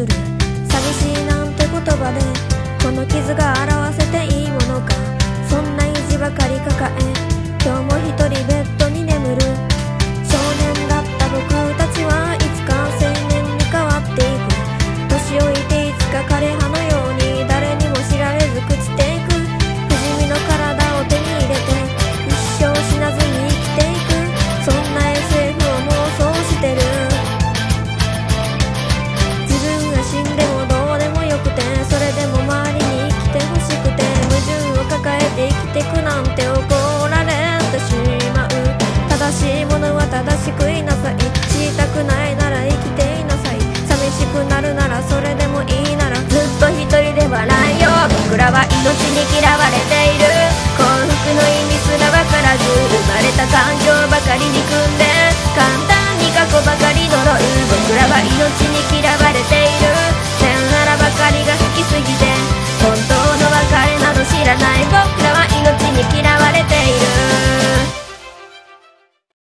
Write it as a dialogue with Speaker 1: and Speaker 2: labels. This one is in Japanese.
Speaker 1: る。寂しいなんて言葉でこの傷が表せていいものか。そんな意地ばかり抱え今日も一人ベッドに眠る。少年だった僕たちはいつか青年に変わっていく。年老いていつか枯葉のように誰にも知られず朽ちていく。不死身の体を手に入れて一生死なずに生きていく。そんな SF を妄想してる。自分が死んでもどうでもよくてそれでも周りに生きてほしくて矛盾を抱えて生きてくなんて怒られてしまう。正しいものは正しくいなさい。知りたくないなら生きていなさい。寂しくなるならそれでもいいならずっと一人で笑いよう。僕らは命に嫌われている。幸福の意味すらわからず生まれた環境ばかり憎んで簡単に過去ばかり呪う。僕らは命